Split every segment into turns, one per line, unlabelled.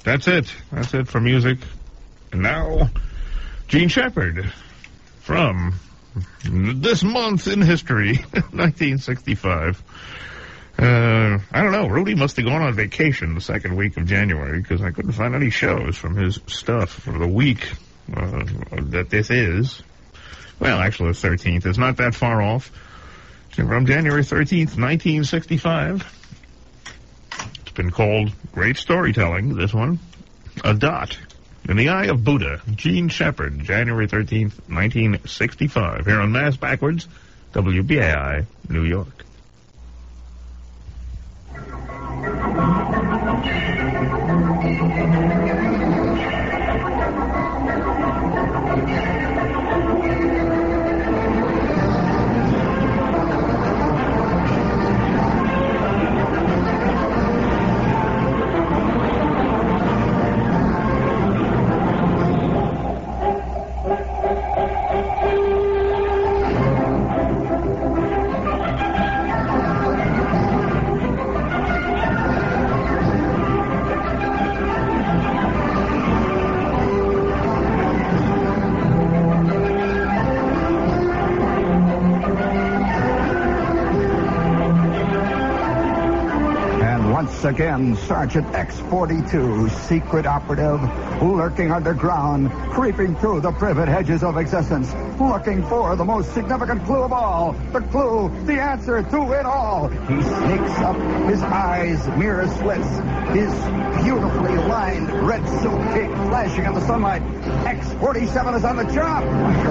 That's it. That's it for music. And now, Gene Shepard from this month in history, 1965. I don't know. Rudy must have gone on vacation the second week of January because I couldn't find any shows from his stuff for the week that this is. Well, actually, the 13th is not that far off. From January 13th, 1965. It's been called great storytelling, this one. A Dot in the Eye of Buddha. Gene Shepard, January 13th, 1965. Here on Mass Backwards, WBAI, New York.
Again, Sergeant X-42, secret operative, lurking underground, creeping through the privet hedges of existence, looking for the most significant clue of all, the clue, the answer to it all. He sneaks up, his eyes mirror slits, his beautifully lined red silk cape flashing in the sunlight. X-47 is on the job.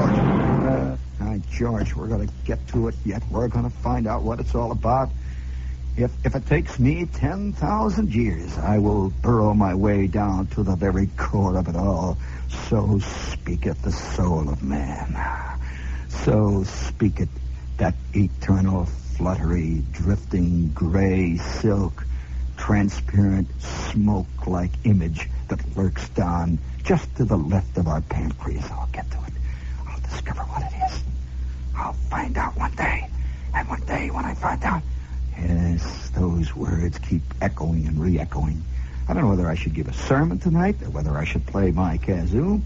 George, we're going to get to it yet. We're going to find out what it's all about. If it takes me 10,000 years, I will burrow my way down to the very core of it all. So speaketh the soul of man. So speaketh that eternal, fluttery, drifting gray silk, transparent, smoke-like image that lurks down just to the left of our pancreas. I'll get to it. I'll discover what it is. I'll find out one day. And one day when I find out, yes, those words keep echoing and re-echoing. I don't know whether I should give a sermon tonight or whether I should play my kazoo.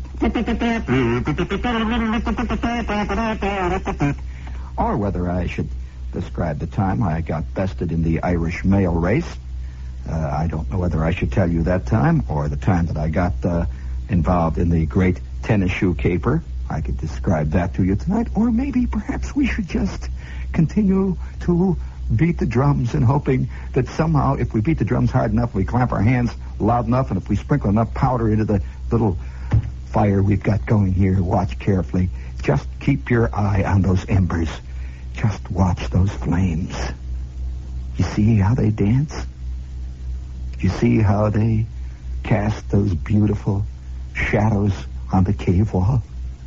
Or whether I should describe the time I got bested in the Irish mail race. I don't know whether I should tell you that time or the time that I got involved in the great tennis shoe caper. I could describe that to you tonight. Or maybe perhaps we should just continue to beat the drums and hoping that somehow if we beat the drums hard enough, we clap our hands loud enough, and if we sprinkle enough powder into the little fire we've got going here, watch carefully. Just keep your eye on those embers. Just watch those flames. You see how they dance? You see how they cast those beautiful shadows on the cave wall?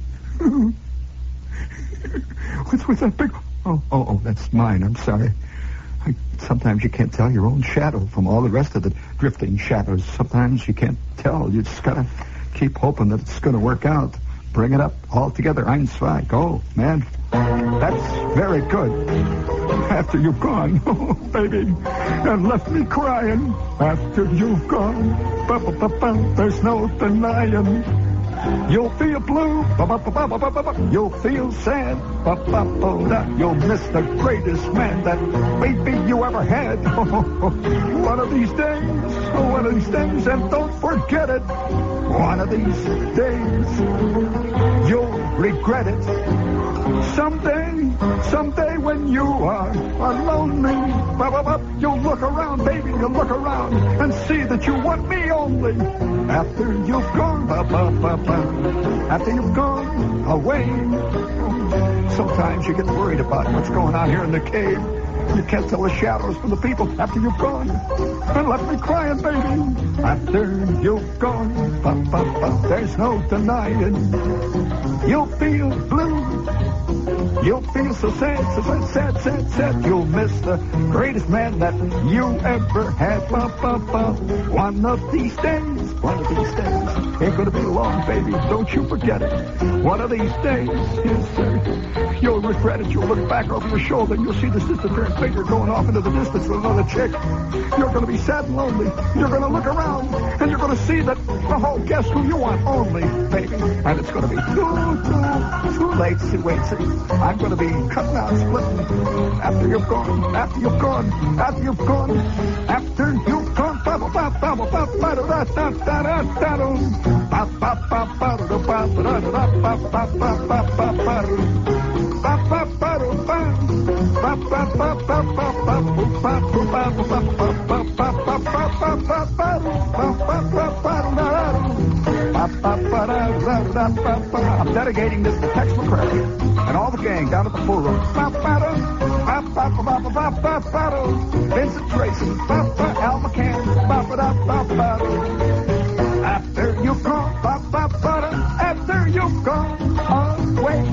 What's with that big... Oh, that's mine. I'm sorry. Sometimes you can't tell your own shadow from all the rest of the drifting shadows. Sometimes you can't tell. You just gotta keep hoping that it's gonna work out. Bring it up all together. Ein, zwei. Go, man. That's very good. After you've gone, oh, baby, and left me crying. After you've gone, there's no denying. You'll feel blue, you'll feel sad, you'll miss the greatest man that maybe you ever had. One of these days, and don't forget it. One of these days, you'll regret it. Someday when you are lonely, you'll look around, baby, you'll look around and see that you want me only. After you've gone, after you've gone away. Sometimes you get worried about what's going on here in the cave. You can't tell the shadows from the people after you've gone. And left me crying, baby. After you've gone, there's no denying. You'll feel blue. You'll feel so sad. You'll miss the greatest man that you ever had. One of these days, one of these days. Ain't gonna be long, baby, don't you forget it. One of these days, yes, sir. You'll regret it. You'll look back over your shoulder and you'll see this disappearing figure going off into the distance with another chick. You're gonna be sad and lonely. You're gonna look around and you're gonna see that, oh, guess who you want only, baby. And it's gonna be too late. See, wait, see. I'm gonna be cutting out, splitting after you've gone, after you've gone, after you've gone, after you've gone. I'm dedicating this to Tex McCrae and all the gang down at the pool room. Vincent Tracy, Al McCann, after you've gone, after you've gone, away,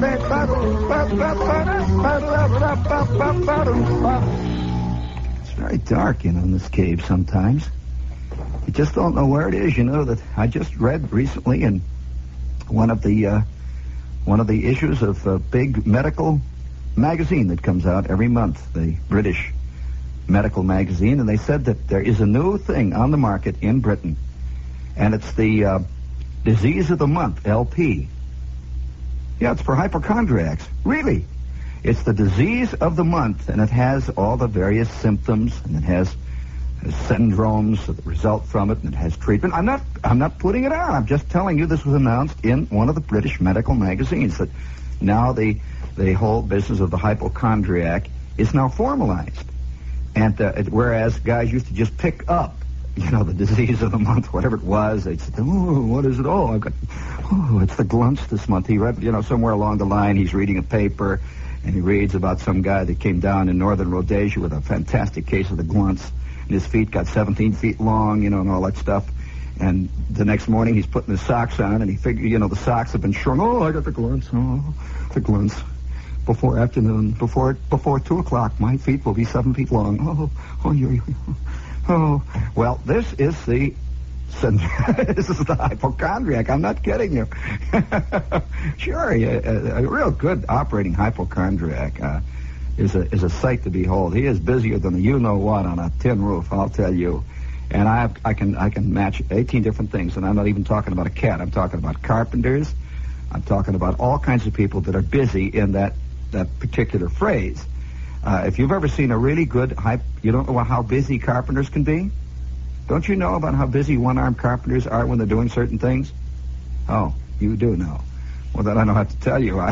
it's very dark, you know, in this cave sometimes. You just don't know where it is. You know that I just read recently in one of the issues of a big medical magazine that comes out every month, the British medical magazine, and they said that there is a new thing on the market in Britain, and it's the disease of the month, LP. Yeah, it's for hypochondriacs. Really. It's the disease of the month, and it has all the various symptoms, and it has syndromes that result from it, and it has treatment. I'm not putting it out. I'm just telling you this was announced in one of the British medical magazines, that now the whole business of the hypochondriac is now formalized. And whereas guys used to just pick up, you know, the disease of the month, whatever it was, they'd say, oh, what is it? Oh, it's the glunts this month. He read, you know, somewhere along the line, he's reading a paper, and he reads about some guy that came down in northern Rhodesia with a fantastic case of the glunts, and his feet got 17 feet long, you know, and all that stuff. And the next morning, he's putting his socks on, and he figured, you know, the socks have been shrunk. Oh, I got the glunts. Oh, the glunts. Before afternoon, before 2 o'clock, my feet will be 7 feet long. Oh. Well, this is the hypochondriac. I'm not kidding you. Sure, a real good operating hypochondriac is a sight to behold. He is busier than the you-know-what on a tin roof, I'll tell you. And I can match 18 different things, and I'm not even talking about a cat. I'm talking about carpenters. I'm talking about all kinds of people that are busy in that particular phrase. If you've ever seen a really good you don't know how busy carpenters can be? Don't you know about how busy one-armed carpenters are when they're doing certain things? Oh, you do know. Well, then I don't have to tell you.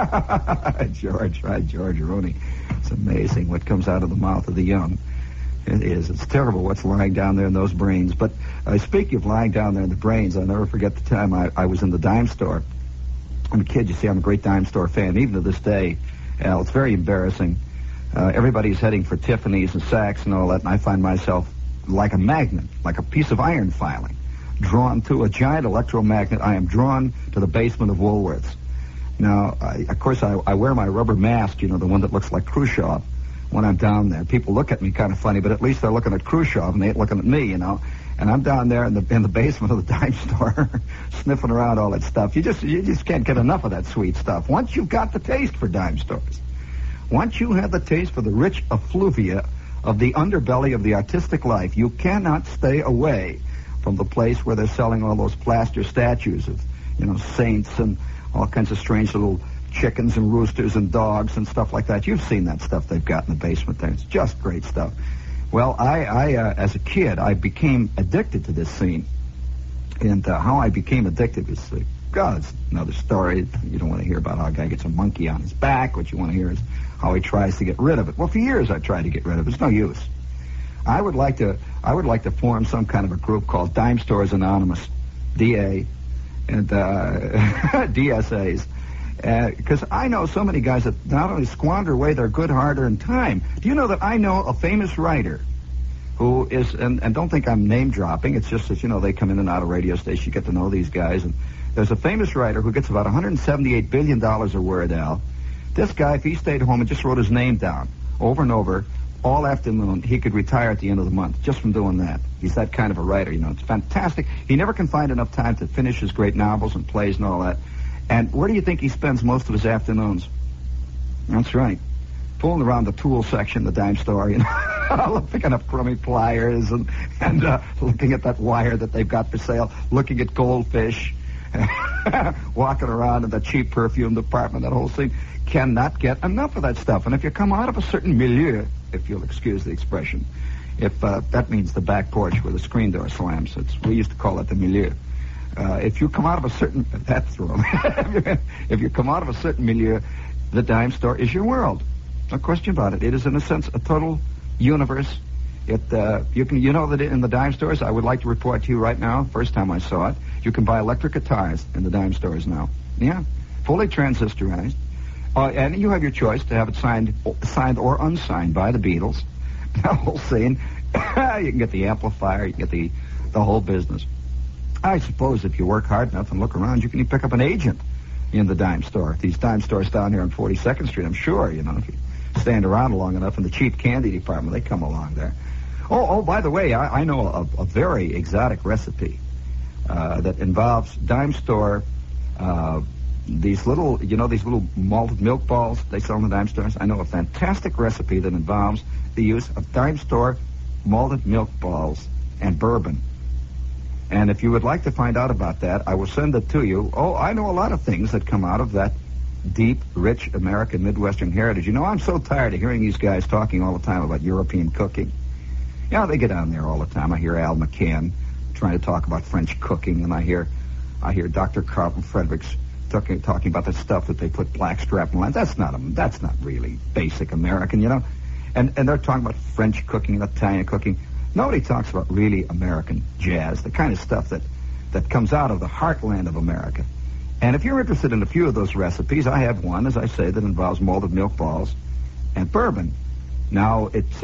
George Rooney. It's amazing what comes out of the mouth of the young. It is. It's terrible what's lying down there in those brains. But speaking of lying down there in the brains, I'll never forget the time I was in the dime store. I'm a kid, you see, I'm a great dime store fan. Even to this day, it's very embarrassing. Everybody's heading for Tiffany's and Saks and all that, and I find myself like a magnet, like a piece of iron filing, drawn to a giant electromagnet. I am drawn to the basement of Woolworths. Now, of course, I wear my rubber mask, you know, the one that looks like Khrushchev, when I'm down there. People look at me kind of funny, but at least they're looking at Khrushchev and they ain't looking at me, you know. And I'm down there in the basement of the dime store, sniffing around all that stuff. You just can't get enough of that sweet stuff. Once you've got the taste for dime stores, once you have the taste for the rich effluvia of the underbelly of the artistic life, you cannot stay away from the place where they're selling all those plaster statues of, you know, saints and all kinds of strange little chickens and roosters and dogs and stuff like that. You've seen that stuff they've got in the basement there. It's just great stuff. Well, I as a kid, I became addicted to this scene. And how I became addicted is, it's another story. You don't want to hear about how a guy gets a monkey on his back. What you want to hear is how he tries to get rid of it. Well, for years I tried to get rid of it. It's no use. I would like to form some kind of a group called Dime Stores Anonymous, DA, and DSAs. Because I know so many guys that not only squander away their good hard-earned time. Do you know that I know a famous writer who is, and don't think I'm name-dropping, it's just that, you know, they come in and out of radio stations, you get to know these guys, and there's a famous writer who gets about $178 billion a word, Al. This guy, if he stayed home and just wrote his name down over and over, all afternoon. He could retire at the end of the month just from doing that. He's that kind of a writer, you know. It's fantastic. He never can find enough time to finish his great novels and plays and all that. And where do you think he spends most of his afternoons? That's right. Fooling around the tool section, the dime store, you know, picking up crummy pliers and looking at that wire that they've got for sale, looking at goldfish, walking around in the cheap perfume department, that whole thing. Cannot get enough of that stuff. And if you come out of a certain milieu, if you'll excuse the expression, if that means the back porch where the screen door slams, we used to call it the milieu. If you come out of a certain, that's wrong. If you come out of a certain milieu, the dime store is your world. No question about it. It is, in a sense, a total universe. You know that in the dime stores, I would like to report to you right now, first time I saw it, you can buy electric guitars in the dime stores now. Yeah, fully transistorized. And you have your choice to have it signed or unsigned by the Beatles. The whole scene. You can get the amplifier, you can get the whole business. I suppose if you work hard enough and look around, you can even pick up an agent in the dime store. These dime stores down here on 42nd Street, I'm sure, you know, if you stand around long enough in the cheap candy department, they come along there. Oh, by the way, I know a very exotic recipe that involves dime store, these little malted milk balls they sell in the dime stores. I know a fantastic recipe that involves the use of dime store malted milk balls and bourbon. And if you would like to find out about that, I will send it to you. Oh, I know a lot of things that come out of that deep, rich American Midwestern heritage. You know, I'm so tired of hearing these guys talking all the time about European cooking. Yeah, they get on there all the time. I hear Al McCann trying to talk about French cooking, and I hear Dr. Carlton Fredericks talking about the stuff that they put blackstrap in. That's not really basic American, you know. And they're talking about French cooking and Italian cooking. Nobody talks about really American jazz, the kind of stuff that comes out of the heartland of America. And if you're interested in a few of those recipes, I have one, as I say, that involves malted milk balls and bourbon. Now, it's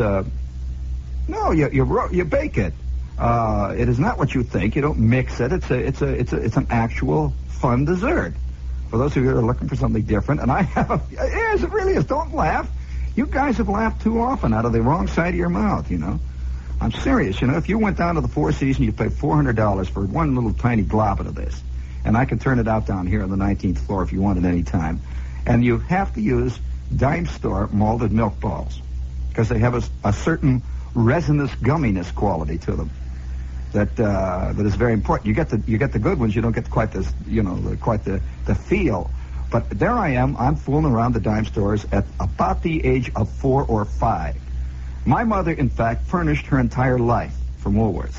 you bake it. It is not what you think. You don't mix it. It's an actual fun dessert. For those of you who are looking for something different, and I have yes, it really is. Don't laugh. You guys have laughed too often out of the wrong side of your mouth, you know. I'm serious, you know. If you went down to the Four Seasons, you'd pay $400 for one little tiny globlet of this. And I can turn it out down here on the 19th floor if you want it any time. And you have to use dime store malted milk balls because they have a certain resinous gumminess quality to them that is very important. You get the good ones. You don't get quite this, you know, quite the feel. But there I am. I'm fooling around the dime stores at about the age of 4 or 5. My mother, in fact, furnished her entire life from Woolworths.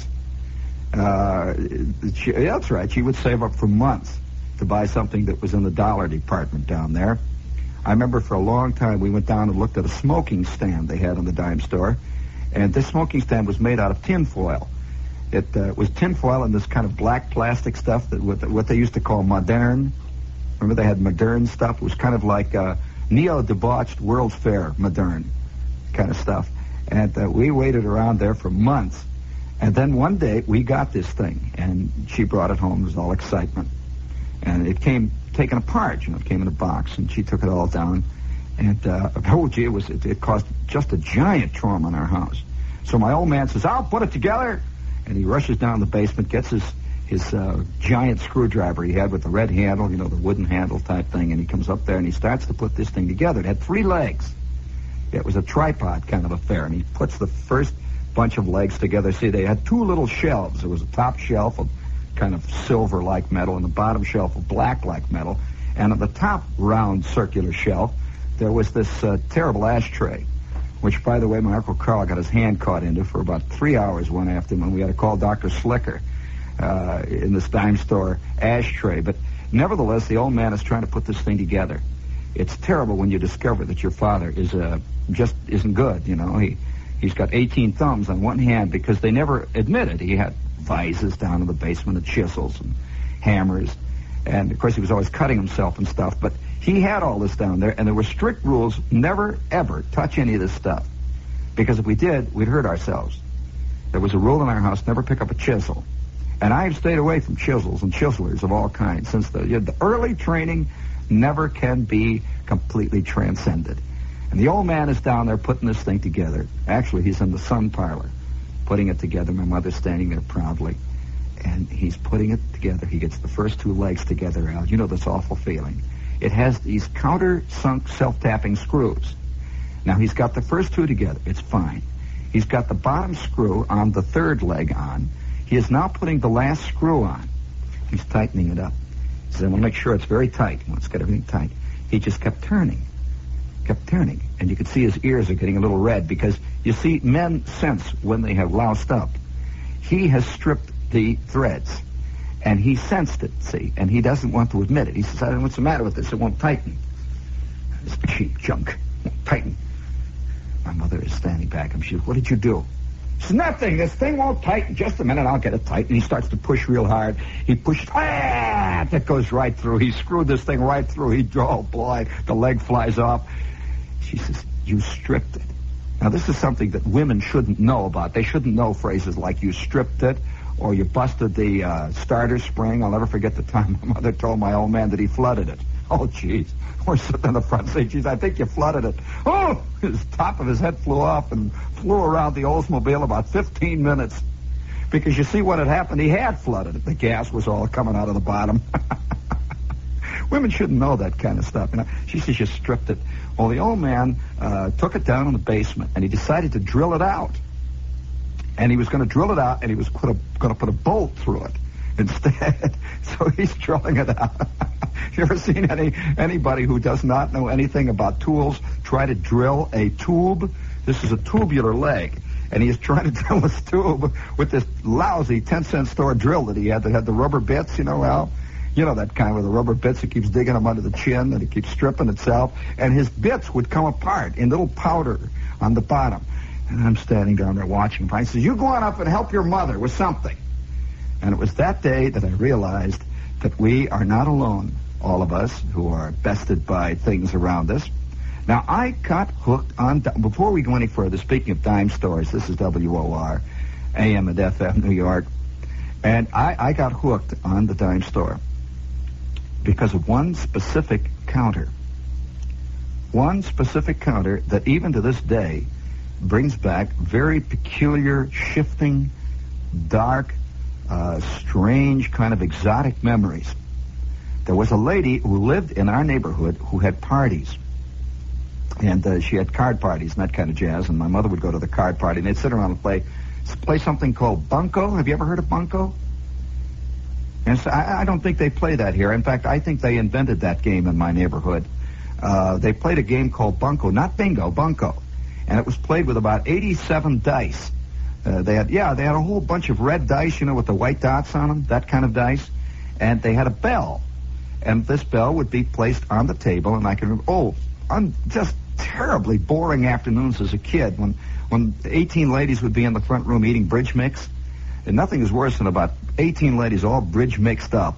That's right. She would save up for months to buy something that was in the dollar department down there. I remember for a long time we went down and looked at a smoking stand they had in the dime store, and this smoking stand was made out of tin foil. It was tin foil and this kind of black plastic stuff that what they used to call modern. Remember they had modern stuff? It was kind of like neo-debauched World's Fair modern kind of stuff. And we waited around there for months. And then one day we got this thing, and she brought it home. It was all excitement. And it came taken apart, you know, it came in a box, and she took it all down. And, oh, gee, it caused just a giant trauma in our house. So my old man says, I'll put it together. And he rushes down the basement, gets his giant screwdriver he had with the red handle, you know, the wooden handle type thing, and he comes up there and he starts to put this thing together. It had 3 legs. It was a tripod kind of affair, and he puts the first bunch of legs together. See, they had 2 little shelves. There was a top shelf of kind of silver-like metal and the bottom shelf of black-like metal. And on the top round circular shelf, there was this terrible ashtray, which, by the way, my Uncle Carl got his hand caught into for about 3 hours one afternoon. We had to call Dr. Slicker in this dime store ashtray. But nevertheless, the old man is trying to put this thing together. It's terrible when you discover that your father is just isn't good, you know. He's got 18 thumbs on one hand because they never admitted he had vises down in the basement and chisels and hammers. And, of course, he was always cutting himself and stuff. But he had all this down there, and there were strict rules, never, ever touch any of this stuff. Because if we did, we'd hurt ourselves. There was a rule in our house, never pick up a chisel. And I have stayed away from chisels and chiselers of all kinds since the early training never can be completely transcended. And the old man is down there putting this thing together. Actually, he's in the sun parlor putting it together. My mother's standing there proudly. And he's putting it together. He gets the first two legs together out. You know this awful feeling. It has these countersunk self-tapping screws. Now, he's got the first two together. It's fine. He's got the bottom screw on the third leg on. He is now putting the last screw on. He's tightening it up. He says, I want to make sure it's very tight. He wants to get everything tight. He just kept turning. And you could see his ears are getting a little red because, you see, men sense when they have loused up. He has stripped the threads, and he sensed it, see, and he doesn't want to admit it. He says, I don't know what's the matter with this. It won't tighten. This cheap junk won't tighten. My mother is standing back, and she says, what did you do? She says, nothing. This thing won't tighten. Just a minute, I'll get it tight. And he starts to push real hard. He pushes, that goes right through. He screwed this thing right through. He drove blind. The leg flies off. She says, you stripped it. Now, this is something that women shouldn't know about. They shouldn't know phrases like you stripped it or you busted the starter spring. I'll never forget the time my mother told my old man that he flooded it. Oh, jeez. We're sitting in the front seat. Geez, I think you flooded it. Oh, his top of his head flew off and flew around the Oldsmobile about 15 minutes. Because you see what had happened, he had flooded it. The gas was all coming out of the bottom. Women shouldn't know that kind of stuff. You know? She says you stripped it. Well, the old man took it down in the basement, and he decided to drill it out. And he was going to drill it out, and he was going to put a bolt through it instead. So he's drilling it out. You ever seen anybody who does not know anything about tools try to drill a tube? This is a tubular leg. And he is trying to drill this tube with this lousy 10-cent store drill that he had that had the rubber bits, you know, Al? You know that kind with the rubber bits. It keeps digging them under the chin, and it keeps stripping itself. And his bits would come apart in little powder on the bottom. And I'm standing down there watching him. He says, you go on up and help your mother with something. And it was that day that I realized that we are not alone, all of us who are bested by things around us. Now, I got hooked on... Before we go any further, speaking of dime stores, this is WOR, AM and FM, New York. And I got hooked on the dime store because of one specific counter. One specific counter that even to this day brings back very peculiar, shifting, dark, strange, kind of exotic memories. There was a lady who lived in our neighborhood who had parties. And she had card parties and that kind of jazz, and my mother would go to the card party, and they'd sit around and play something called bunco. Have you ever heard of bunco? And so I don't think they play that here. In fact, I think they invented that game in my neighborhood. They played a game called bunco, not bingo, bunco. And it was played with about 87 dice. They had a whole bunch of red dice, you know, with the white dots on them, that kind of dice. And they had a bell. And this bell would be placed on the table, and I can remember, just terribly boring afternoons as a kid when 18 ladies would be in the front room eating bridge mix. And nothing is worse than about 18 ladies all bridge mixed up.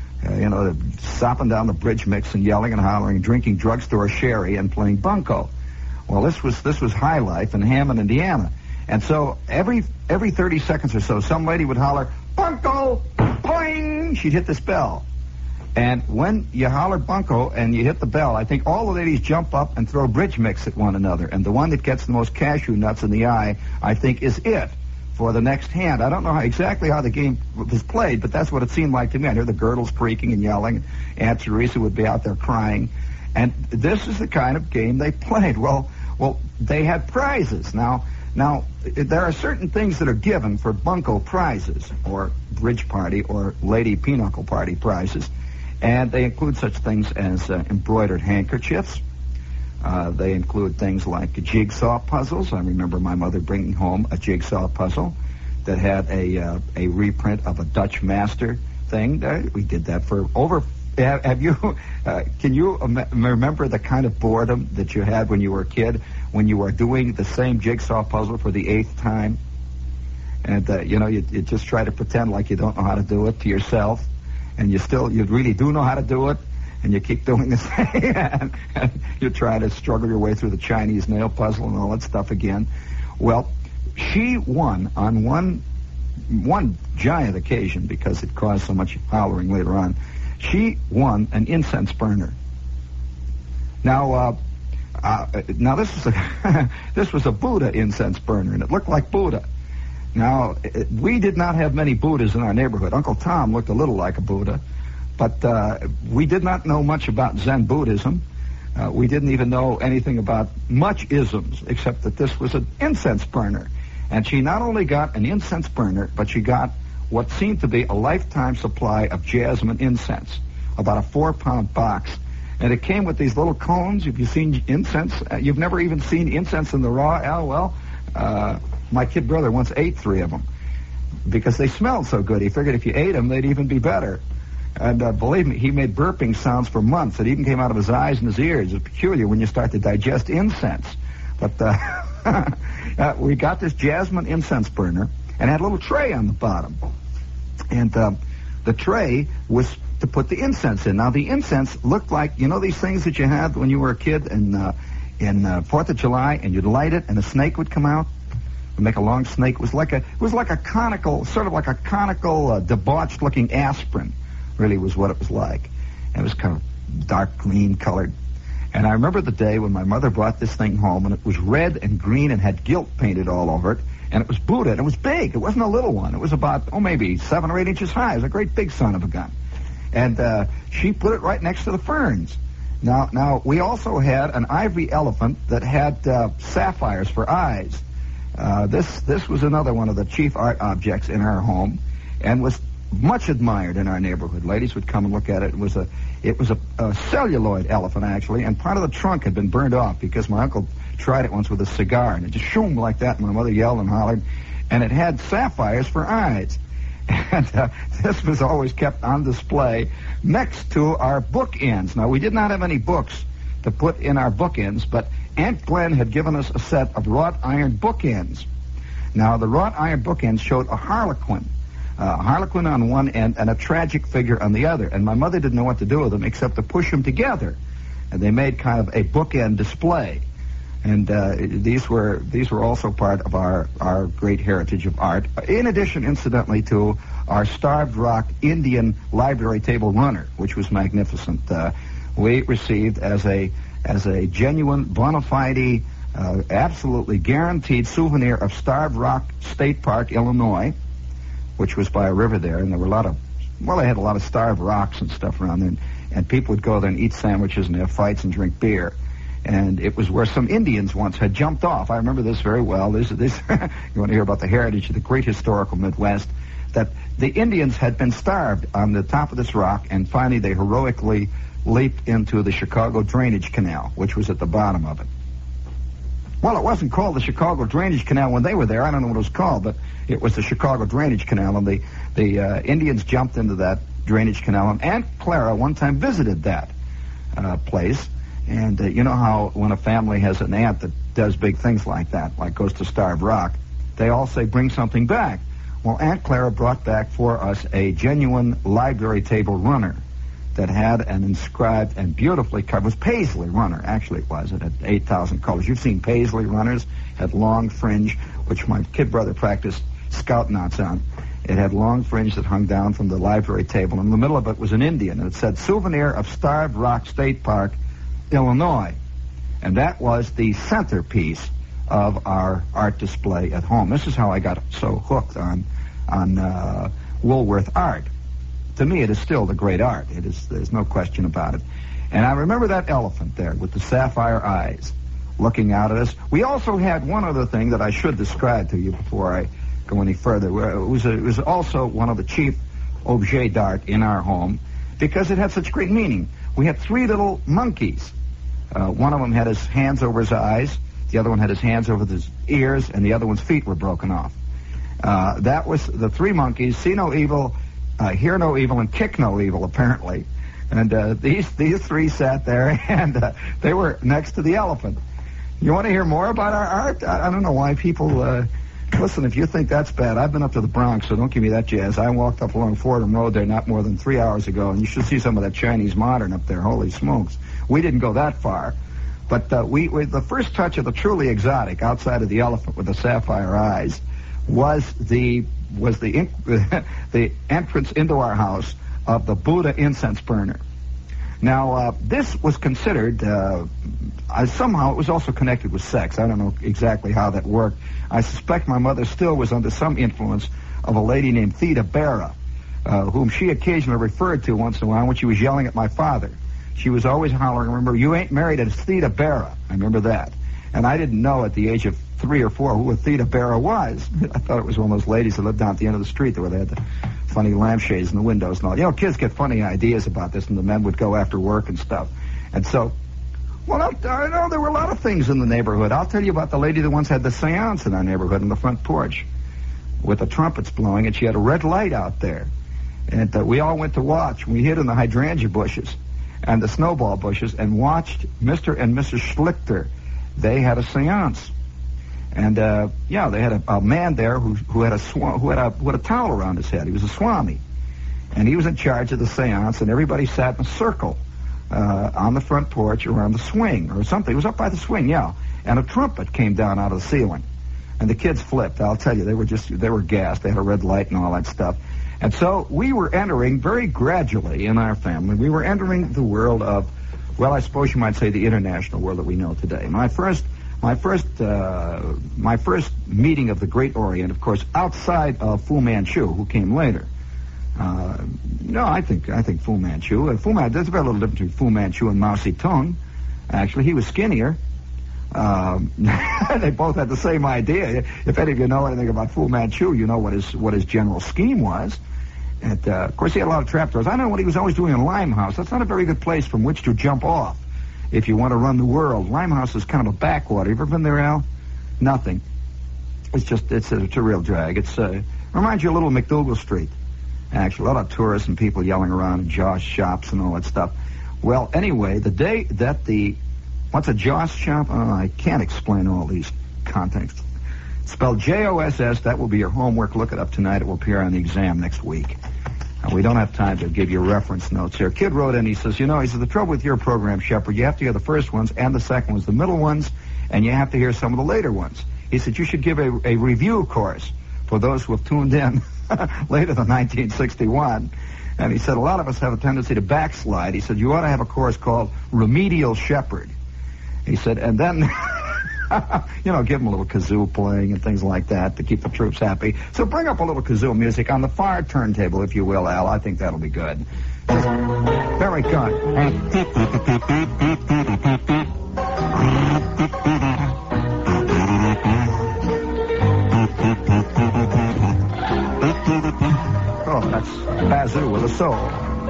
Sopping down the bridge mix and yelling and hollering, drinking drugstore sherry and playing bunco. Well, this was high life in Hammond, Indiana. And so every 30 seconds or so, some lady would holler, bunco, boing! She'd hit this bell. And when you holler bunco and you hit the bell, I think all the ladies jump up and throw bridge mix at one another. And the one that gets the most cashew nuts in the eye, I think, is it for the next hand. I don't know exactly how the game was played, but that's what it seemed like to me. I hear the girdles creaking and yelling. Aunt Teresa would be out there crying. And this is the kind of game they played. Well, they had prizes. Now, there are certain things that are given for bunco prizes, or bridge party, or lady pinochle party prizes. And they include such things as embroidered handkerchiefs. They include things like jigsaw puzzles. I remember my mother bringing home a jigsaw puzzle that had a reprint of a Dutch master thing. We did that for over... Can you remember the kind of boredom that you had when you were a kid, when you were doing the same jigsaw puzzle for the 8th time? And, you just try to pretend like you don't know how to do it to yourself. And you really do know how to do it, and you keep doing the same, and you try to struggle your way through the Chinese nail puzzle and all that stuff again. Well, she won on one giant occasion, because it caused so much hollering later on. She won an incense burner. Now, Now, this was a Buddha incense burner, and it looked like Buddha. Now, we did not have many Buddhas in our neighborhood. Uncle Tom looked a little like a Buddha, but we did not know much about Zen Buddhism. We didn't even know anything about much isms, except that this was an incense burner. And she not only got an incense burner, but she got what seemed to be a lifetime supply of jasmine incense, about a 4-pound box. And it came with these little cones. Have you seen incense? You've never even seen incense in the raw? Oh, well, my kid brother once ate 3 of them because they smelled so good. He figured if you ate them, they'd even be better. And believe me, he made burping sounds for months. It even came out of his eyes and his ears. It's peculiar when you start to digest incense. But we got this jasmine incense burner, and it had a little tray on the bottom. And the tray was to put the incense in. Now, the incense looked like, you know these things that you had when you were a kid in 4th of July, and you'd light it, and a snake would come out? It would make a long snake. It was like a conical, sort of like a conical, debauched-looking aspirin, really was what it was like. And it was kind of dark green colored. And I remember the day when my mother brought this thing home, and it was red and green and had gilt painted all over it. And it was Buddha, and it was big. It wasn't a little one. It was about, maybe 7 or 8 inches high. It was a great big son of a gun. And she put it right next to the ferns. Now we also had an ivory elephant that had sapphires for eyes. This was another one of the chief art objects in our home, and was much admired in our neighborhood. Ladies would come and look at it. It was a celluloid elephant, actually, and part of the trunk had been burned off because my uncle tried it once with a cigar, and it just shoomed like that, and my mother yelled and hollered, and it had sapphires for eyes. And this was always kept on display next to our bookends. Now, we did not have any books to put in our bookends, but Aunt Glenn had given us a set of wrought iron bookends. Now, the wrought iron bookends showed a harlequin on one end and a tragic figure on the other. And my mother didn't know what to do with them except to push them together. And they made kind of a bookend display. And these were also part of our great heritage of art. In addition, incidentally, to our Starved Rock Indian library table runner, which was magnificent. We received as a genuine, bona fide, absolutely guaranteed souvenir of Starved Rock State Park, Illinois, which was by a river there, and there were they had a lot of starved rocks and stuff around there, and people would go there and eat sandwiches and have fights and drink beer. And it was where some Indians once had jumped off. I remember this very well. This you want to hear about the heritage of the great historical Midwest, that the Indians had been starved on the top of this rock, and finally they heroically leaped into the Chicago Drainage Canal, which was at the bottom of it. Well, it wasn't called the Chicago Drainage Canal when they were there. I don't know what it was called, but it was the Chicago Drainage Canal, and the Indians jumped into that drainage canal. And Aunt Clara one time visited that place, and you know how when a family has an aunt that does big things like that, like goes to Starved Rock, they all say, bring something back. Well, Aunt Clara brought back for us a genuine library table runner that had an inscribed and beautifully carved, it was Paisley runner, actually it was. It had 8,000 colors. You've seen Paisley runners, had long fringe, which my kid brother practiced scout knots on. It had long fringe that hung down from the library table. In the middle of it was an Indian, and it said, Souvenir of Starved Rock State Park, Illinois. And that was the centerpiece of our art display at home. This is how I got so hooked on Woolworth art. To me, it is still the great art. There's no question about it. And I remember that elephant there with the sapphire eyes looking out at us. We also had one other thing that I should describe to you before I go any further. It was also one of the chief objets d'art in our home because it had such great meaning. We had 3 little monkeys. One of them had his hands over his eyes, the other one had his hands over his ears, and the other one's feet were broken off. That was the 3 monkeys, see no evil, hear no evil, and kick no evil, apparently. And these 3 sat there, and they were next to the elephant. You want to hear more about our art? I don't know why people... listen, if you think that's bad, I've been up to the Bronx, so don't give me that jazz. I walked up along Fordham Road there not more than 3 hours ago, and you should see some of that Chinese modern up there. Holy smokes. We didn't go that far. But the first touch of the truly exotic, outside of the elephant with the sapphire eyes, was the entrance into our house of the Buddha incense burner. Now, this was considered, somehow it was also connected with sex. I don't know exactly how that worked. I suspect my mother still was under some influence of a lady named Theda Bara, whom she occasionally referred to once in a while when she was yelling at my father. She was always hollering, remember, you ain't married to Theda Bara. I remember that. And I didn't know at the age of 3 or 4 who a Theda Bara was. I thought it was one of those ladies that lived down at the end of the street where they had the funny lampshades in the windows and all. You know, kids get funny ideas about this, and the men would go after work and stuff. And so, well, I know there were a lot of things in the neighborhood. I'll tell you about the lady that once had the seance in our neighborhood on the front porch with the trumpets blowing, and she had a red light out there. And we all went to watch. We hid in the hydrangea bushes and the snowball bushes and watched Mr. and Mrs. Schlichter. They had a seance. And, yeah, they had a man there who had a towel around his head. He was a swami. And he was in charge of the seance, and everybody sat in a circle on the front porch around the swing or something. It was up by the swing, yeah. And a trumpet came down out of the ceiling. And the kids flipped. I'll tell you, they were gassed. They had a red light and all that stuff. And so we were entering very gradually in our family. We were entering the world of, well, I suppose you might say the international world that we know today. My first meeting of the Great Orient, of course, outside of Fu Manchu, who came later. No, I think Fu Manchu. There's a very little difference between Fu Manchu and Mao Zedong. Actually, he was skinnier. They both had the same idea. If any of you know anything about Fu Manchu, you know what his general scheme was. And, of course, he had a lot of trapdoors. I know what he was always doing in Limehouse. That's not a very good place from which to jump off if you want to run the world. Limehouse is kind of a backwater. You ever been there, Al? Nothing. It's a real drag. Reminds you a little McDougal Street. Actually, a lot of tourists and people yelling around in Joss shops and all that stuff. Well, anyway, the day that what's a Joss shop? Oh, I can't explain all these contexts. Spelled Joss. That will be your homework. Look it up tonight. It will appear on the exam next week. We don't have time to give you reference notes here. Kid wrote in, he says, the trouble with your program, Shepard, you have to hear the first ones and the second ones, the middle ones, and you have to hear some of the later ones. He said, you should give a review course for those who have tuned in later than 1961. And he said, a lot of us have a tendency to backslide. He said, you ought to have a course called Remedial Shepard. He said, and then... give them a little kazoo playing and things like that to keep the troops happy. So bring up a little kazoo music on the far turntable, if you will, Al. I think that'll be good. Very good. Oh, that's Bazoo with a soul.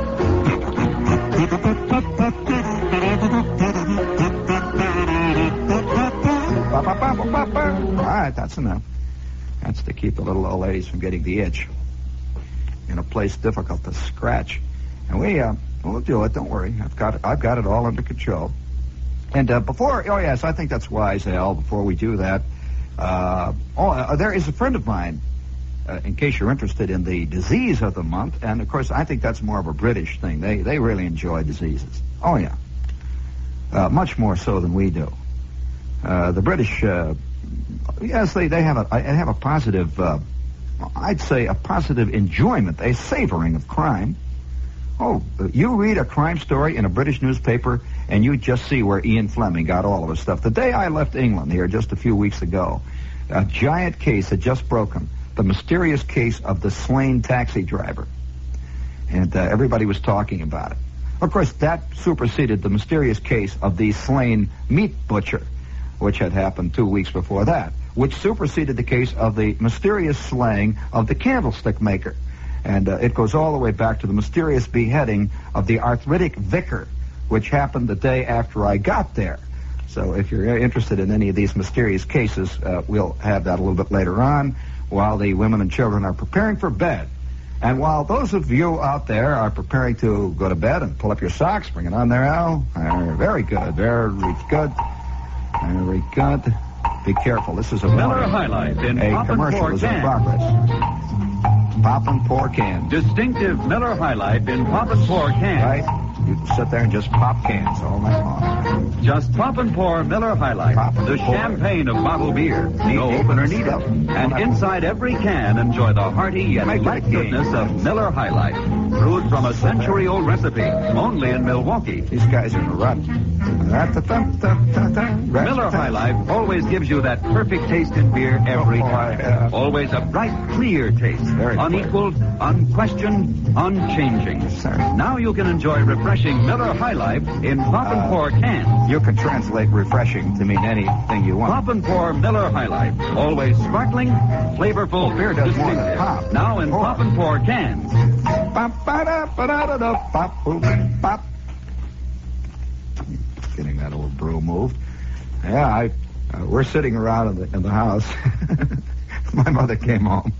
All right, that's enough. That's to keep the little old ladies from getting the itch in a place difficult to scratch. And we'll do it. Don't worry. I've got it all under control. And I think that's wise, Al. Before we do that, there is a friend of mine. In case you're interested in the disease of the month, and of course, I think that's more of a British thing. They really enjoy diseases. Oh yeah, much more so than we do. The British, yes, they have a positive, I'd say a positive enjoyment, a savoring of crime. Oh, you read a crime story in a British newspaper, and you just see where Ian Fleming got all of his stuff. The day I left England here just a few weeks ago, a giant case had just broken, the mysterious case of the slain taxi driver. And everybody was talking about it. Of course, that superseded the mysterious case of the slain meat butcher, which had happened 2 weeks before that, which superseded the case of the mysterious slaying of the candlestick maker. And it goes all the way back to the mysterious beheading of the arthritic vicar, which happened the day after I got there. So if you're interested in any of these mysterious cases, we'll have that a little bit later on while the women and children are preparing for bed. And while those of you out there are preparing to go to bed and pull up your socks, bring it on there, Al. Very good. Very good. Very good. Be careful. This is a
Miller High Life in
a commercial is in progress. Pop and pour can.
Distinctive Miller High Life in pop and pour can.
Right. You can sit there and just pop cans all night long.
Just pop and pour Miller High Life, the champagne of bottled beer. No opener needed. And inside every can, enjoy the hearty yet light goodness of Miller High Life. Brewed from a century-old recipe, only in Milwaukee.
These guys are in a rut.
Miller High Life always gives you that perfect taste in beer every time. Always a bright, clear taste. Unequaled, unquestioned, unchanging. Now you can enjoy refreshing Miller High Life in pop and pour cans.
You can translate refreshing to mean anything you want.
Pop and pour Miller High Life. Always sparkling, flavorful,
beer does more than pop.
Now in pop and pour cans.
Getting that old brew moved. Yeah, we're sitting around in the house. My mother came home.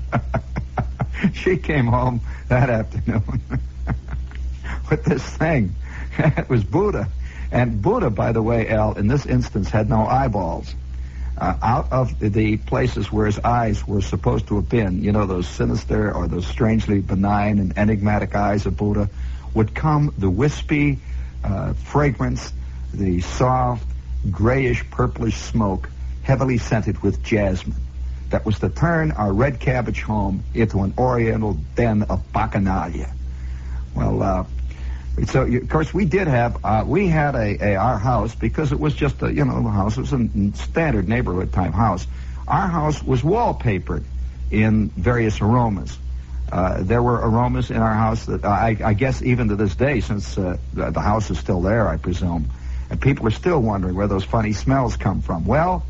She came home that afternoon with this thing. It was Buddha. And Buddha, by the way, Al, in this instance, had no eyeballs. Out of the places where his eyes were supposed to have been, you know, those sinister or those strangely benign and enigmatic eyes of Buddha, would come the wispy fragrance, the soft, grayish, purplish smoke, heavily scented with jasmine. That was to turn our red cabbage home into an oriental den of bacchanalia. Well, so of course we did have we had our house, because it was just a, you know, the house was a standard neighborhood type house. Our house was wallpapered in various aromas. There were aromas in our house that I guess even to this day, since the house is still there, I presume, and people are still wondering where those funny smells come from. Well,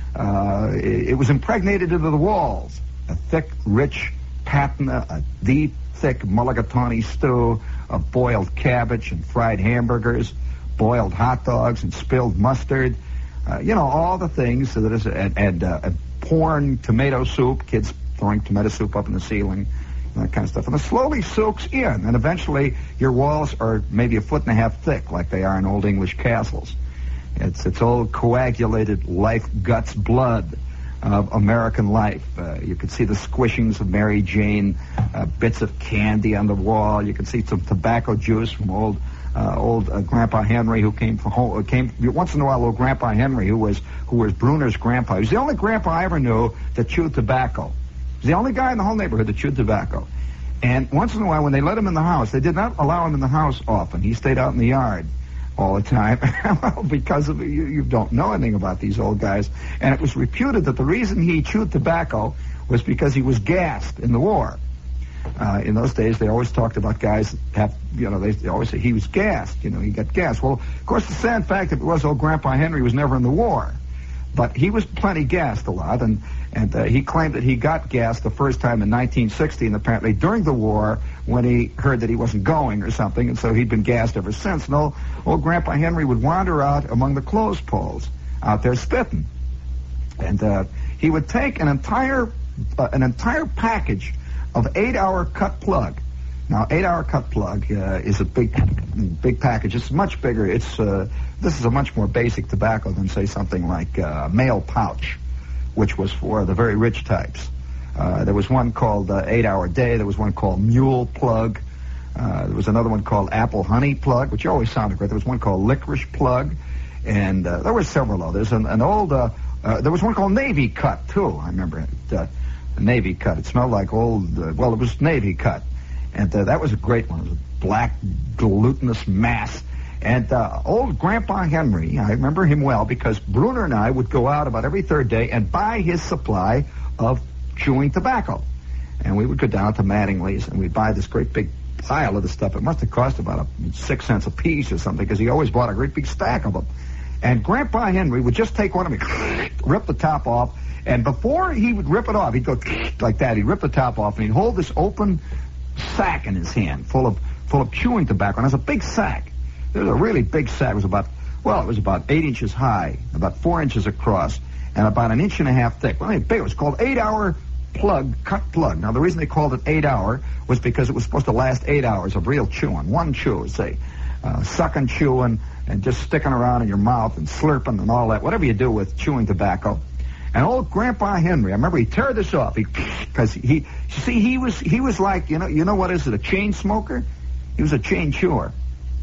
it was impregnated into the walls. A thick, rich patina, a deep, thick mulligatawny stew of boiled cabbage and fried hamburgers, boiled hot dogs and spilled mustard. You know, all the things that is, and pouring tomato soup, kids throwing tomato soup up in the ceiling, that kind of stuff. And it slowly soaks in, and eventually your walls are maybe 1.5 feet thick, like they are in old English castles. It's old coagulated life, guts, blood of American life. You can see the squishings of Mary Jane, bits of candy on the wall. You can see some tobacco juice from old Grandpa Henry, who came once in a while. Old Grandpa Henry, who was Bruner's grandpa. He was the only grandpa I ever knew that chewed tobacco. He was the only guy in the whole neighborhood that chewed tobacco. And once in a while, when they let him in the house, they did not allow him in the house often. He stayed out in the yard all the time. Well, because of you don't know anything about these old guys. And it was reputed that the reason he chewed tobacco was because he was gassed in the war. In those days, they always talked about guys that have, you know, they always say he was gassed. You know, he got gassed. Well, of course, the sad fact of it was old Grandpa Henry was never in the war. But he was plenty gassed a lot, and he claimed that he got gassed the first time in 1960, and apparently during the war when he heard that he wasn't going or something, and so he'd been gassed ever since. And old Grandpa Henry would wander out among the clothes poles out there spitting, and he would take an entire package of 8-hour cut plug. Now, 8-hour cut plug is a big package. It's much bigger. This is a much more basic tobacco than, say, something like Mail Pouch, which was for the very rich types. There was one called 8-Hour Day. There was one called Mule Plug. There was another one called Apple Honey Plug, which always sounded great. There was one called Licorice Plug, and there were several others. And there was one called Navy Cut, too. I remember it. Navy Cut. It smelled like old, it was Navy Cut. And that was a great one. It was a black, glutinous mass. And old Grandpa Henry, I remember him well, because Bruner and I would go out about every third day and buy his supply of chewing tobacco. And we would go down to Mattingly's, and we'd buy this great big pile of the stuff. It must have cost about 6 cents a piece or something, because he always bought a great big stack of them. And Grandpa Henry would just take one of them, rip the top off, and before he would rip it off, he'd go like that. He'd rip the top off, and he'd hold this open sack in his hand full of chewing tobacco. And it was a big sack. It was a really big sack. It was about 8 inches high, about 4 inches across, and about 1.5 inches thick. Well, big. It was called 8-Hour Plug, cut plug. Now, the reason they called it 8-hour was because it was supposed to last 8 hours of real chewing. One chew, say, sucking, chewing, and just sticking around in your mouth and slurping and all that, whatever you do with chewing tobacco. And old Grandpa Henry, I remember he tear this off, because he was like, you know what is it, a chain smoker? He was a chain chewer.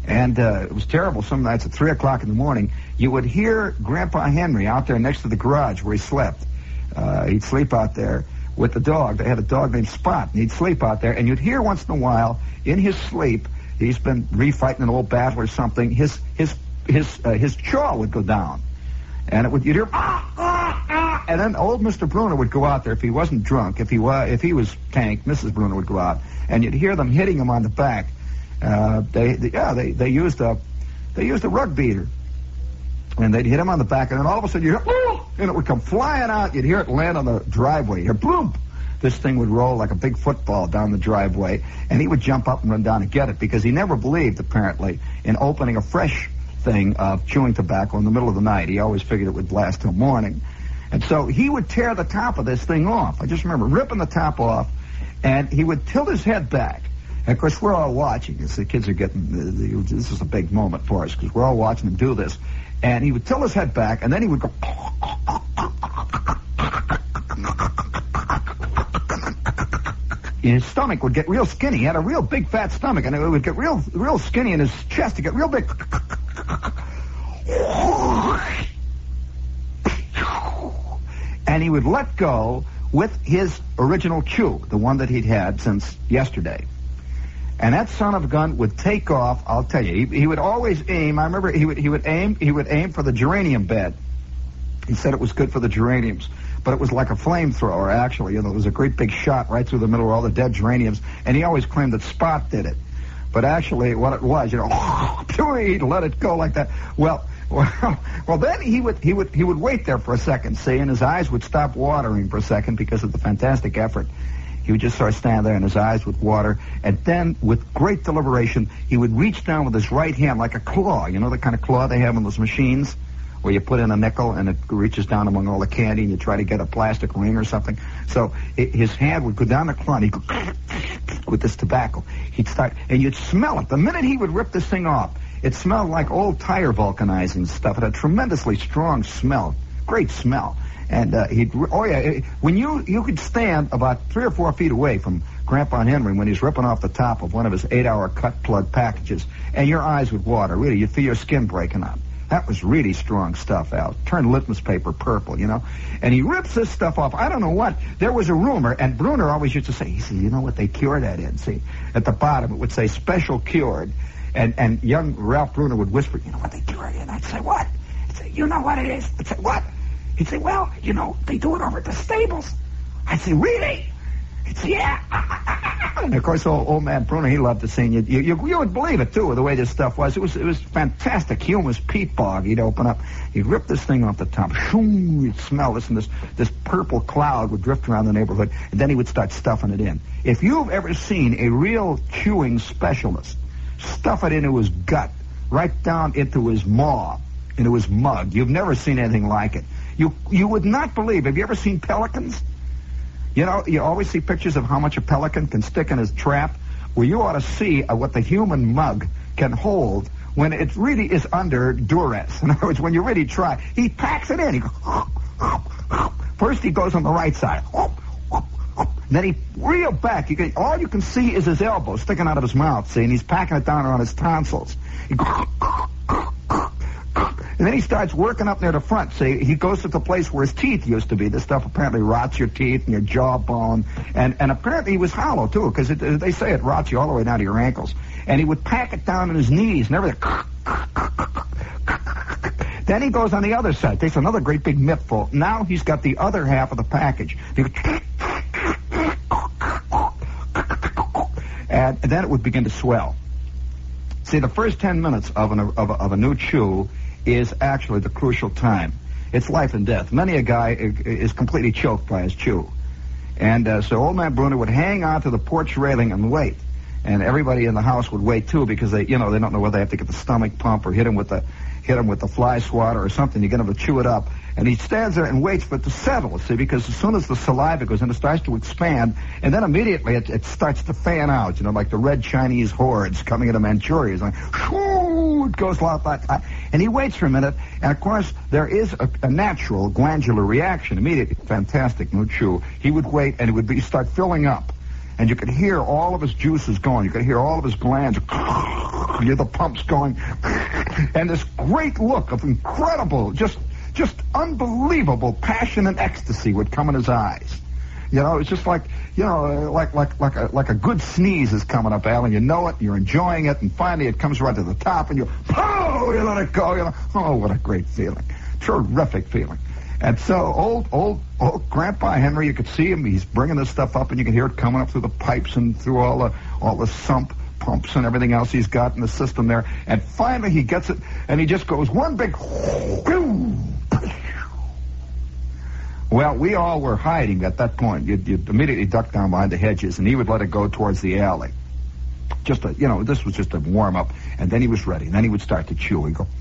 And it was terrible. Some nights at 3 o'clock in the morning, you would hear Grandpa Henry out there next to the garage where he slept. He'd sleep out there with the dog. They had a dog named Spot, and he'd sleep out there. And you'd hear once in a while, in his sleep, he's been refighting an old battle or something, his jaw would go down. And you'd hear, and then old Mr. Bruner would go out there if he wasn't drunk. If he was tanked, Mrs. Bruner would go out, and you'd hear them hitting him on the back. They used a rug beater, and they'd hit him on the back, and then all of a sudden you hear, and it would come flying out. You'd hear it land on the driveway. You hear, bloop. This thing would roll like a big football down the driveway, and he would jump up and run down and get it because he never believed, apparently, in opening a fresh thing of chewing tobacco in the middle of the night. He always figured it would last till morning. And so he would tear the top of this thing off. I just remember ripping the top off, and he would tilt his head back. And of course, we're all watching. The kids are getting, this is a big moment for us because we're all watching him do this. And he would tilt his head back, and then he would go, his stomach would get real skinny. He had a real big fat stomach, and it would get real skinny in his chest. It'd get real big. And he would let go with his original chew, the one that he'd had since yesterday. And that son of a gun would take off. I'll tell you, he would always aim. I remember he would aim for the geranium bed. He said it was good for the geraniums, but it was like a flamethrower. Actually, it was a great big shot right through the middle of all the dead geraniums. And he always claimed that Spot did it, but actually, what it was, he'd let it go like that. Well, then he would wait there for a second, see, and his eyes would stop watering for a second because of the fantastic effort. He would just sort of stand there, and his eyes would water, and then, with great deliberation, he would reach down with his right hand like a claw. You know the kind of claw they have in those machines, where you put in a nickel and it reaches down among all the candy, and you try to get a plastic ring or something. So his hand would go down the claw, and he'd go with this tobacco. He'd start, and you'd smell it. The minute he would rip this thing off, it smelled like old tire vulcanizing stuff. It had a tremendously strong smell, great smell. And when you could stand about 3 or 4 feet away from Grandpa Henry when he's ripping off the top of one of his 8-hour cut plug packages, and your eyes would water. Really, you'd feel your skin breaking out. That was really strong stuff, Al. Turned litmus paper purple, you know. And he rips this stuff off. I don't know what. There was a rumor, and Bruner always used to say, he said, you know what they cure that in? See, at the bottom it would say special cured. And young Ralph Bruner would whisper, you know what they cure it in? I'd say, what? He'd say, you know what it is? I'd say, what? He'd say, well, you know, they do it over at the stables. I'd say, really? He'd say, yeah. And, of course, old man Bruner, he loved to sing. You would believe it, too, the way this stuff was. It was fantastic. Humus peat bog. He'd open up. He'd rip this thing off the top. Shoom, you'd smell this, and this purple cloud would drift around the neighborhood, and then he would start stuffing it in. If you've ever seen a real chewing specialist stuff it into his gut, right down into his maw, into his mug, you've never seen anything like it. You would not believe. Have you ever seen pelicans? You know, you always see pictures of how much a pelican can stick in his trap. Well, you ought to see what the human mug can hold when it really is under duress. In other words, when you really try. He packs it in. He goes, first he goes on the right side. Then he reel back. All you can see is his elbow sticking out of his mouth, see, and he's packing it down around his tonsils. And then he starts working up near the front. See, he goes to the place where his teeth used to be. This stuff apparently rots your teeth and your jawbone. And apparently he was hollow, too, because they say it rots you all the way down to your ankles. And he would pack it down in his knees and everything. Then he goes on the other side, takes another great big mipful. Now he's got the other half of the package. And then it would begin to swell. See, the first 10 minutes of a new chew is actually the crucial time. It's life and death. Many a guy is completely choked by his chew. And so old man Bruner would hang on to the porch railing and wait. And everybody in the house would wait, too, because they don't know whether they have to get the stomach pump or hit him with the fly swatter or something. You get him to chew it up. And he stands there and waits for it to settle, see, because as soon as the saliva goes in, it starts to expand, and then immediately it starts to fan out, like the red Chinese hordes coming into Manchuria. It's like, shoo, it goes like that. And he waits for a minute, and of course, there is a natural glandular reaction immediately. Fantastic, no chew. He would wait, and it would start filling up. And you could hear all of his juices going. You could hear all of his glands. you the pumps going, and this great look of incredible, just unbelievable passion and ecstasy would come in his eyes. You know, it's just like, you know, like a good sneeze is coming up, Al, and you know it, and you're enjoying it, and finally it comes right to the top, and you let it go. You know, oh, what a great feeling. Terrific feeling. And so old Grandpa Henry, you could see him, he's bringing this stuff up, and you can hear it coming up through the pipes and through all the sump pumps and everything else he's got in the system there. And finally he gets it, and he just goes one big... Well, we all were hiding at that point. You'd immediately duck down behind the hedges, and he would let it go towards the alley. This was just a warm-up, and then he was ready. And then he would start to chew. He'd go...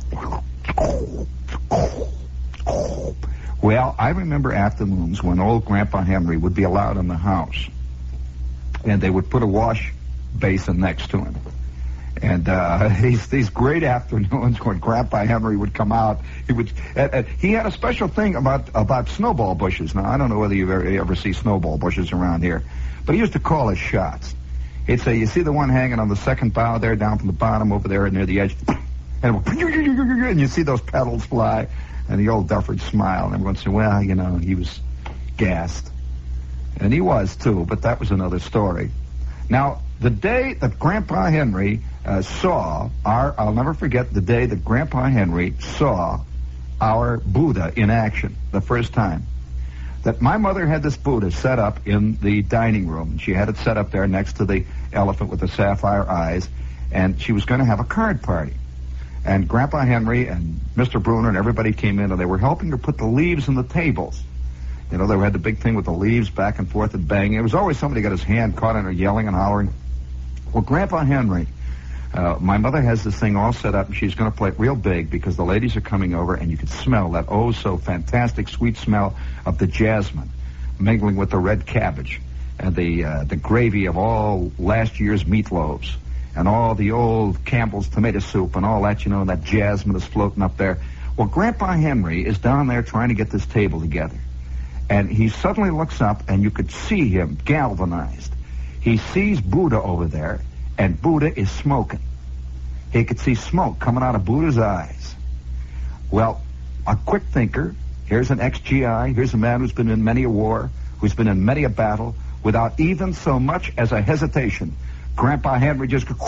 Well, I remember afternoons when old Grandpa Henry would be allowed in the house, and they would put a wash basin next to him. And these great afternoons when Grandpa Henry would come out, he had a special thing about snowball bushes. Now, I don't know whether you ever see snowball bushes around here, but he used to call us shots. He'd say, you see the one hanging on the second bough there, down from the bottom over there near the edge? And you see those petals fly, and the old duffer'd smile, and everyone said, well, you know, he was gassed. And he was, too, but that was another story. Now, the day that Grandpa Henry I'll never forget the day that Grandpa Henry saw our Buddha in action the first time. That my mother had this Buddha set up in the dining room. She had it set up there next to the elephant with the sapphire eyes, and she was going to have a card party. And Grandpa Henry and Mr. Bruner and everybody came in, and they were helping her put the leaves on the tables. You know, they had the big thing with the leaves back and forth and banging. It was always somebody got his hand caught in her yelling and hollering. Well, Grandpa Henry, my mother has this thing all set up, and she's going to play it real big because the ladies are coming over, and you can smell that so fantastic sweet smell of the jasmine mingling with the red cabbage and the gravy of all last year's meatloaves and all the old Campbell's tomato soup and all that, you know, that jasmine is floating up there. Well, Grandpa Henry is down there trying to get this table together. And he suddenly looks up, and you could see him galvanized. He sees Buddha over there, and Buddha is smoking. He could see smoke coming out of Buddha's eyes. Well, a quick thinker, here's an ex-GI, here's a man who's been in many a war, who's been in many a battle, without even so much as a hesitation. Grandpa Henry just goes...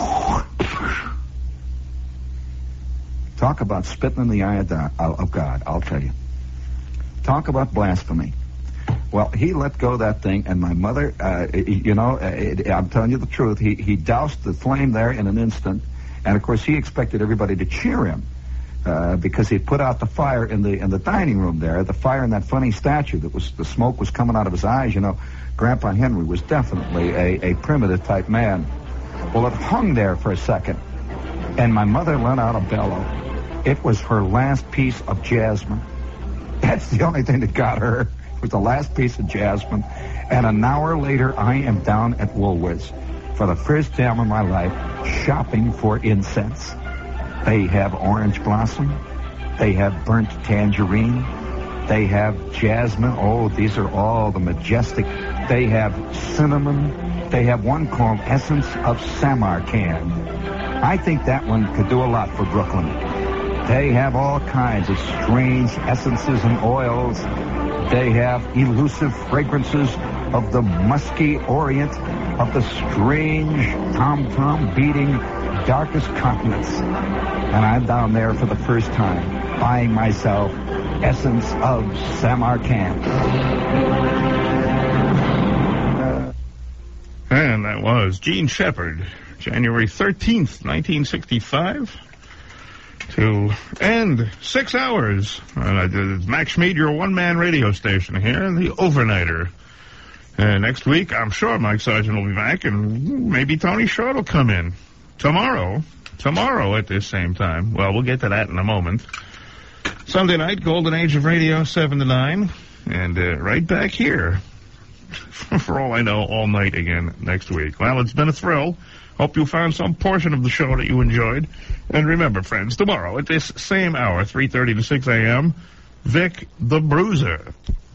Talk about spitting in the eye of God, I'll tell you. Talk about blasphemy. Well, he let go of that thing, and my mother, I'm telling you the truth, he doused the flame there in an instant, and of course he expected everybody to cheer him because he put out the fire in the dining room there, the fire in that funny statue the smoke was coming out of his eyes. You know, Grandpa Henry was definitely a primitive type man. Well, it hung there for a second, and my mother let out a bellow. It was her last piece of jasmine. That's the only thing that got her. It was the last piece of jasmine. And an hour later, I am down at Woolworth's for the first time in my life shopping for incense. They have orange blossom. They have burnt tangerine. They have jasmine. Oh, these are all the majestic. They have cinnamon. They have one called Essence of Samarkand. I think that one could do a lot for Brooklyn. They have all kinds of strange essences and oils. They have elusive fragrances of the musky orient, of the strange tom-tom beating darkest continents. And I'm down there for the first time, buying myself Essence of Samarkand.
And that was Gene Shepard, January 13th, 1965. To end 6 hours. Max Schmid, your one-man radio station here, the Overnighter. Next week, I'm sure Mike Sargent will be back, and maybe Tony Short will come in. Tomorrow at this same time. Well, we'll get to that in a moment. Sunday night, Golden Age of Radio, 7 to 9. And right back here, for all I know, all night again next week. Well, it's been a thrill. Hope you found some portion of the show that you enjoyed. And remember, friends, tomorrow at this same hour, 3:30 to 6 a.m., Vic the Bruiser.